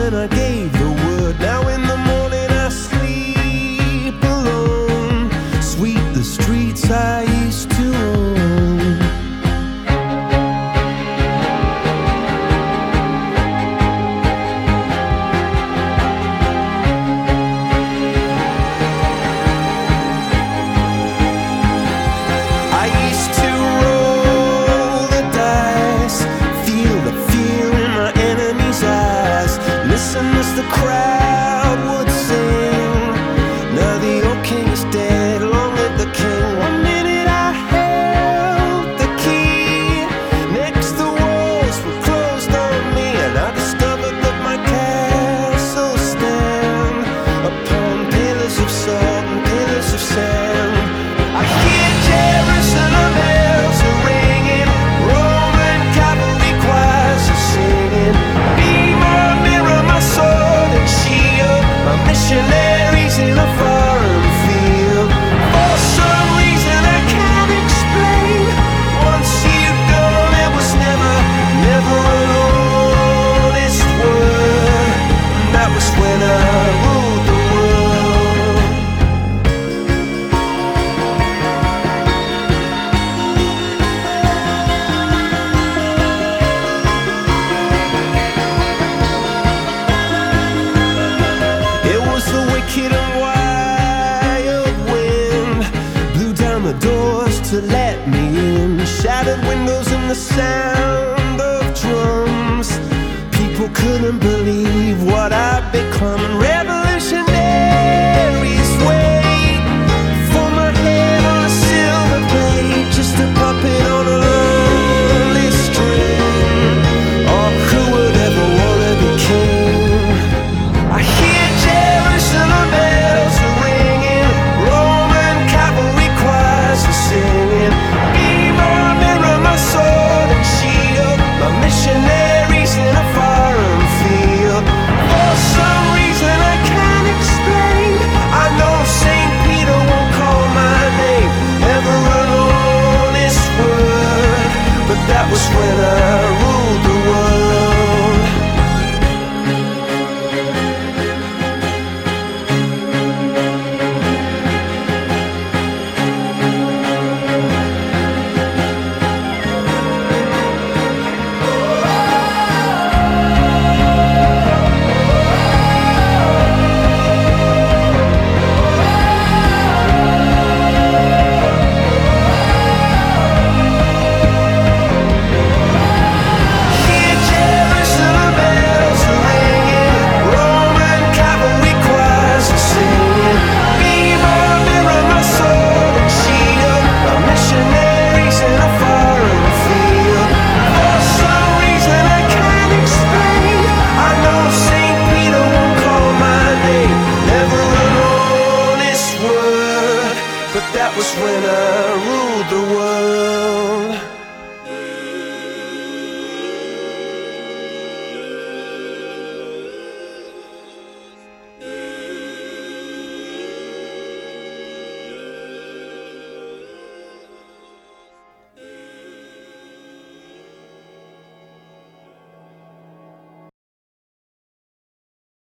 when I gave the word. Now in the morning I sleep alone. Sweep the streets I used to own. I used to roll the dice, feel the fear in my enemy's eyes, listen as the crowd would sing. Now the old king is dead, long live the king. One minute I held the key, next the walls were closed on me, and I discovered that my castle stand upon pillars of salt and pillars of sand. I hear Jerusalem bells are ringing, Roman cavalry choirs are singing. Be my mirror, my sword and shield, my missionaries in a foreign field. For some reason I can't explain, once you've gone it was never, never an honest word. And that was when I ruled the world. It was the wicked and wild wind, blew down the doors to let me in, shattered windows and the sound of drums. People couldn't believe what I'd become.